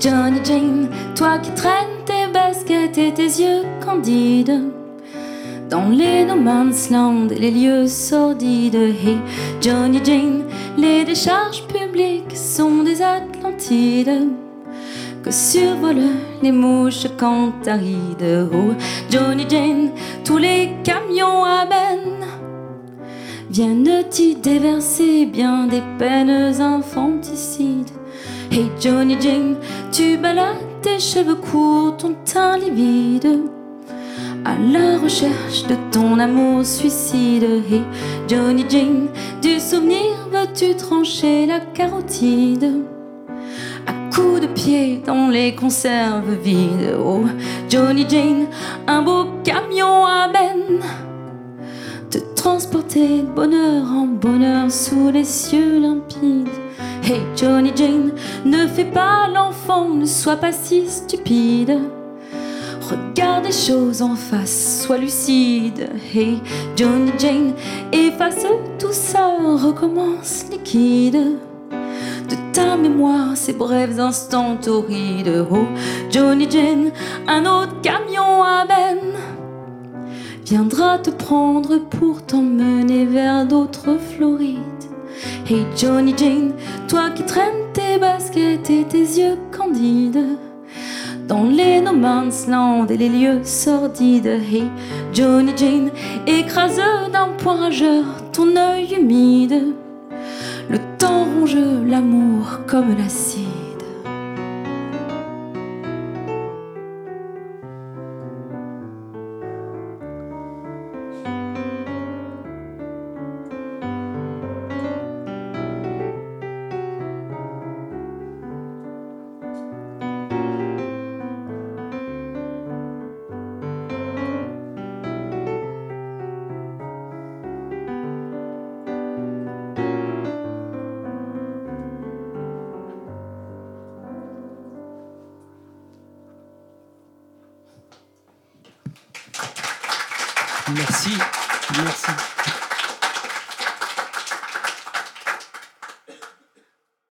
Johnny Jane, toi qui traînes tes baskets et tes yeux candides dans les no man's land et les lieux sordides. Hey Johnny Jane, les décharges publiques sont des Atlantides que survolent les mouches cantharides. Oh Johnny Jane, tous les camions à benne viennent t'y déverser bien des peines infanticides. Hey Johnny Jane, tu balades tes cheveux courts, ton teint livide à la recherche de ton amour suicide. Hey Johnny Jane, du souvenir veux-tu trancher la carotide à coups de pied dans les conserves vides. Oh Johnny Jane, un beau camion à benne te transporter de bonheur en bonheur sous les cieux limpides. Hey Johnny Jane, ne fais pas l'enfant, ne sois pas si stupide. Regarde les choses en face, sois lucide. Hey Johnny Jane, efface tout ça, recommence liquide de ta mémoire ces brefs instants torrides. Oh Johnny Jane, un autre camion à benne viendra te prendre pour t'emmener vers d'autres Florides. Hey Johnny Jane, toi qui traînes tes baskets et tes yeux candides dans les no man's land et les lieux sordides. Hey Johnny Jane, écrase d'un poing rageur ton œil humide. Le temps ronge l'amour comme l'acide. Merci.